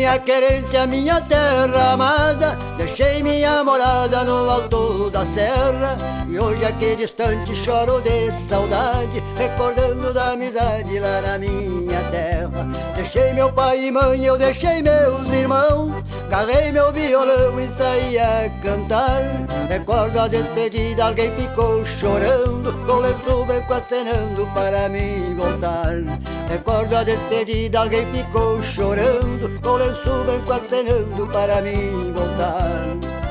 minha querência, minha terra amada, deixei minha morada no alto da serra. E hoje aqui distante choro de saudade, recordando da amizade lá na minha terra. Deixei meu pai e mãe, eu deixei meus irmãos, carreguei meu violão e saí a cantar. Recordo a despedida, alguém ficou chorando, com o lenço branco acenando para mim voltar. Recordo a despedida, alguém ficou chorando, com o lenço branco acenando para mim voltar.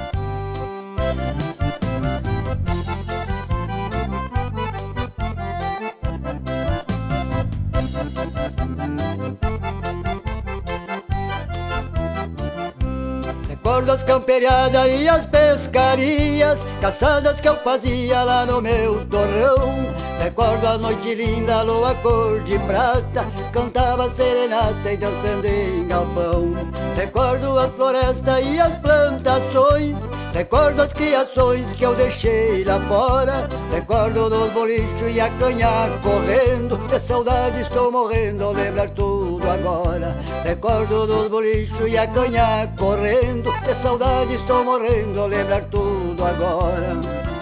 Recordo as camperiadas e as pescarias, caçadas que eu fazia lá no meu torrão. Recordo a noite linda, a lua cor de prata, cantava serenata e dançando em galpão. Recordo a floresta e as plantações, recordo as criações que eu deixei lá fora. Recordo dos bolichos e a canha correndo, de saudade estou morrendo ao lembrar tudo agora. Recordo dos bolichos e a canha correndo, de saudade estou morrendo ao lembrar tudo agora.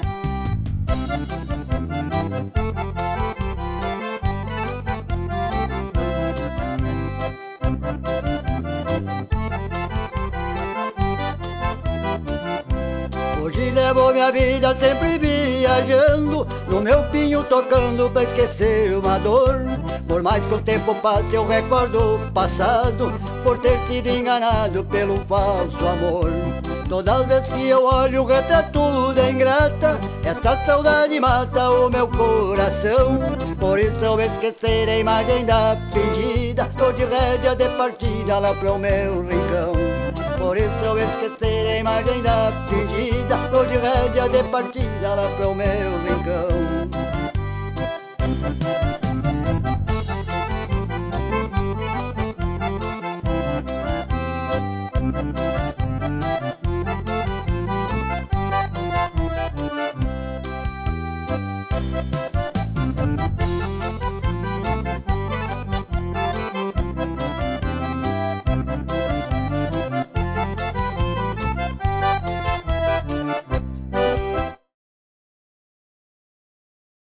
Hoje levo minha vida sempre viajando, no meu pinho tocando pra esquecer uma dor. Por mais que o tempo passe eu recordo o passado, por ter sido enganado pelo falso amor. Todas as vezes que eu olho o retrato da ingrata, esta saudade mata o meu coração. Por isso eu esquecer a imagem da fingida, tô de rédea de partida lá pro meu rincão. Por isso eu esquecer a imagem da fingida, tô de rédea de partida lá pro meu rincão.